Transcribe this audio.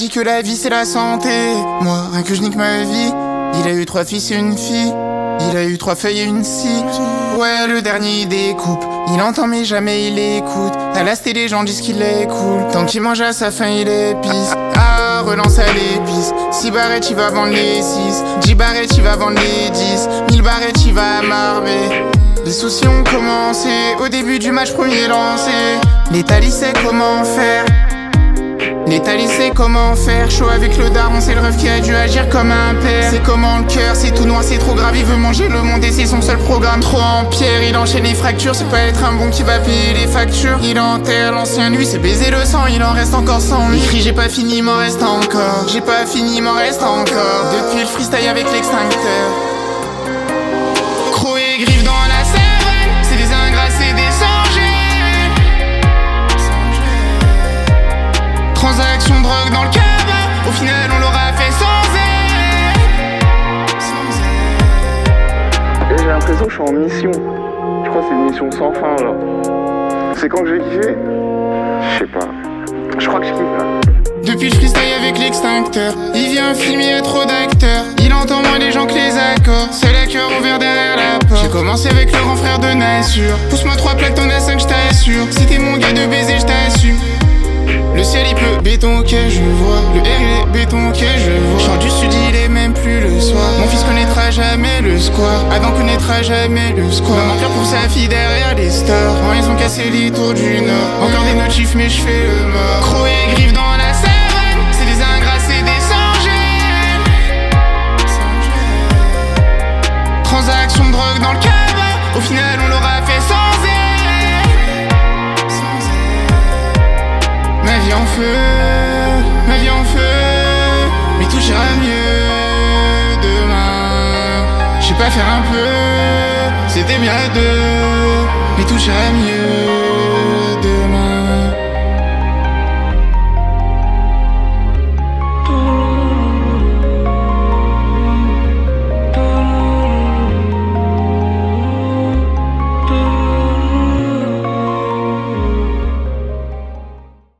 dit que la vie c'est la santé. Moi, rien que je nique ma vie. Il a eu 3 fils et une fille. Il a eu 3 feuilles et une scie. Ouais, le dernier il découpe. Il entend mais jamais il écoute. À la sté les gens disent qu'il est cool. Tant qu'il mange à sa faim il épice. Ah, relance à l'épice. 6 barrettes il va vendre les 6. 10 barrettes il va vendre les 10. 1000 barrettes il va marber. Les soucis ont commencé. Au début du match premier lancé. L'Italie sait comment faire. L'Italie sait comment faire. Chaud avec le daron, c'est le rêve qui a dû agir comme un père. C'est comment le cœur, c'est tout noir, c'est trop grave. Il veut manger le monde et c'est son seul programme. Trop en pierre, il enchaîne les fractures. C'est pas être un bon qui va payer les factures. Il enterre l'ancien lui, c'est baiser le sang. Il en reste encore 100 000. Il crie j'ai pas fini, m'en reste encore. J'ai pas fini, m'en reste encore. Depuis le freestyle avec l'extincteur. Croc et griffe dans la savane. C'est des ingrats, c'est des sans-gêne. Transaction drogue dans le cabas. Au final on l'aura fait sans aide. Et j'ai l'impression que je suis en mission. Je crois que c'est une mission sans fin là. C'est quand que j'ai kiffé? Je sais pas. Je crois que je kiffe là. Depuis le freestyle avec l'extincteur. Il vient filmer, il y a trop d'acteurs. Il entend moins les gens que les accords. C'est la cœur ouvert derrière la porte. J'ai commencé avec le grand frère de Nassur. Pousse-moi 3 plaques, t'en as 5, je t'assure. Si t'es mon gars de baiser, je t'assume. Le ciel il pleut, béton ok je vois. Le R il est béton ok je vois. Chant du sud il est même plus le soir. Mon fils connaîtra jamais le square. Adam connaîtra jamais le square. Maman pleure pour sa fille derrière les stars. Quand ils ont cassé les tours du nord. Encore des notifs mais je fais le mort. Croc et griffe dans la savane. C'est des ingrats, c'est des sans-gêne. Transaction de drogue dans le cabas. Au final on l'aura fait sans aide. Ma vie en feu, ma vie en feu. Mais tout ira mieux demain. Je sais pas faire un peu, c'était bien à deux. Mais tout ira mieux.